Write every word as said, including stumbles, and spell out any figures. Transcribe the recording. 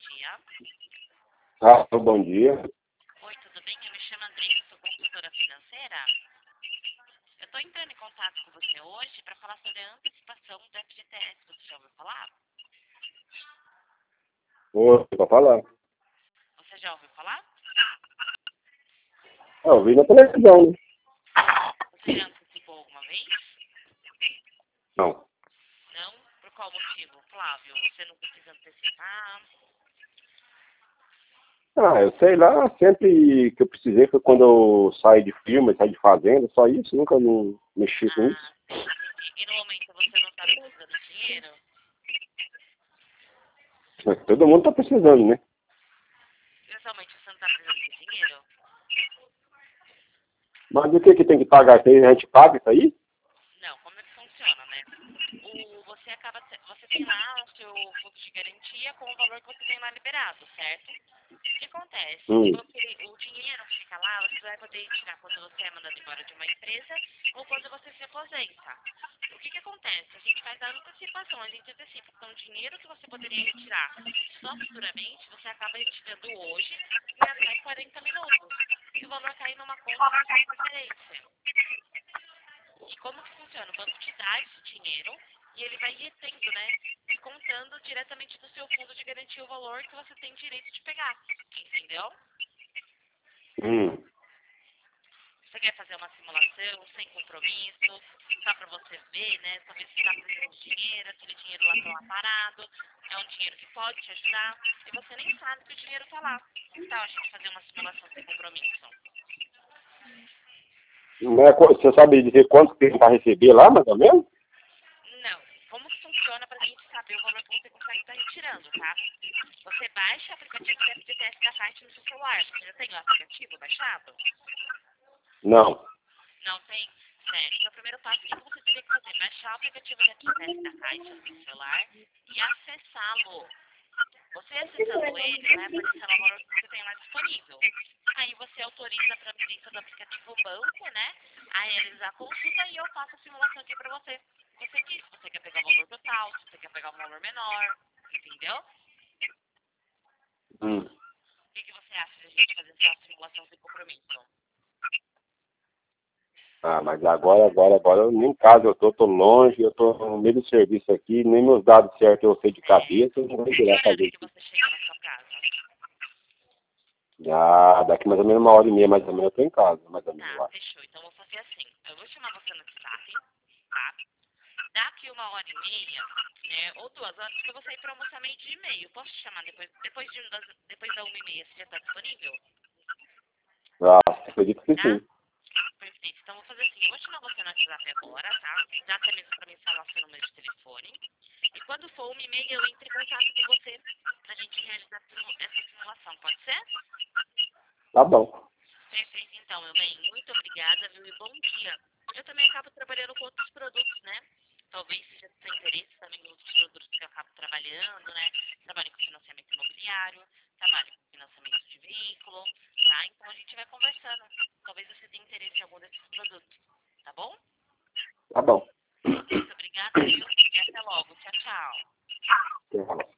dia. Ah, bom dia. Oi, tudo bem? Eu me chamo Andressa, sou consultora financeira. Eu estou entrando em contato com você hoje para falar sobre a antecipação do F G T S. Você já ouviu falar? Oi, pra falar. Você já ouviu falar? Ah, eu vi na televisão, né? Você já antecipou alguma vez? Não. Não? Por qual motivo, Flávio? Você não precisa antecipar? Ah, eu sei lá, sempre que eu precisei foi quando eu saí de firma, saí de fazenda, só isso, nunca não mexi com isso. Ah, sim, entendi. E no momento você não está precisando de dinheiro? Mas todo mundo tá precisando, né? Pessoalmente, você não está precisando de dinheiro? Mas o que que tem que pagar? Tem, a gente paga isso aí? Não, como é que funciona, né? O, você acaba, te- você tem lá o seu fundo de garantia com o valor que você tem lá liberado, certo? O que acontece? Hum. Você, o dinheiro que fica lá, você vai poder tirar quando você é mandado embora de uma empresa ou quando você se aposenta. O que que acontece? A gente faz a antecipação, a gente antecipa. Então, o dinheiro que você poderia retirar só futuramente, você acaba retirando hoje em até quarenta minutos. E o valor cai numa conta de sua preferência. E como que funciona? O banco te dá esse dinheiro e ele vai retendo, né? Descontando diretamente do seu fundo de garantia o valor que você tem direito de pegar. Entendeu? Hum. Você quer fazer uma simulação sem compromisso, só para você ver, né? Saber se está precisando de dinheiro, aquele dinheiro lá está lá parado, é um dinheiro que pode te ajudar e você nem sabe que o dinheiro está lá. Que tal a gente fazer uma simulação sem compromisso? Não é, co- você sabe dizer quanto tem para receber lá, mais ou menos? Não. Como que funciona para a gente saber o valor que você consegue estar retirando, tá? Você baixa o aplicativo do F G T S da Caixa no seu celular. Você já tem o aplicativo baixado? Não. Não tem? Certo. Então, o primeiro passo, o que você teria que fazer? Baixar o aplicativo do F G T S da Caixa no seu celular e acessá-lo. Você acessando ele, vai aparecer o valor que você tem lá disponível. Aí você autoriza para mim dentro do aplicativo banco, né, a realizar a consulta e eu faço a simulação aqui para você. Você diz se você quer pegar o valor total, se você quer pegar um valor menor, entendeu? Hum. O que, que você acha de a gente fazer essa simulação sem compromisso? Ah, mas agora, agora, agora, nem em casa eu tô, tô longe, eu tô no meio do serviço aqui, nem meus dados certos eu sei de cabeça, eu não vou Que virar horário fazer que isso. você chega na sua casa? Ah, daqui mais ou menos uma hora e meia, mais ou menos, eu tô em casa, mais ou menos, Tá, eu acho. fechou. Então, eu vou fazer assim. Eu vou chamar você no WhatsApp, tá? Daqui uma hora e meia, né, ou duas horas, porque eu vou sair para almoçar meio dia e meio. Posso te chamar depois, depois, de, das, depois da uma e meia, você já está disponível? Ah, acredito que Tá? sim. Perfeito. Então, eu vou fazer assim. Eu vou chamar você no WhatsApp agora, tá? Já até mesmo para me falar seu número de telefone. E quando for uma e meia, eu entro em contato com você pra gente realizar simu- essa simulação. Pode ser? Tá bom. Perfeito, então, meu bem. Muito obrigada, viu? E bom dia. Eu também acabo trabalhando com outros produtos, né? Talvez seja do seu interesse também em outros produtos que eu acabo trabalhando, né? Trabalho com financiamento imobiliário, trabalho com financiamento de veículo, tá? Então a gente vai conversando. Talvez você tenha interesse em algum desses produtos, tá bom? Tá bom. Muito obrigada, viu? E até logo. Tchau, tchau. Tchau.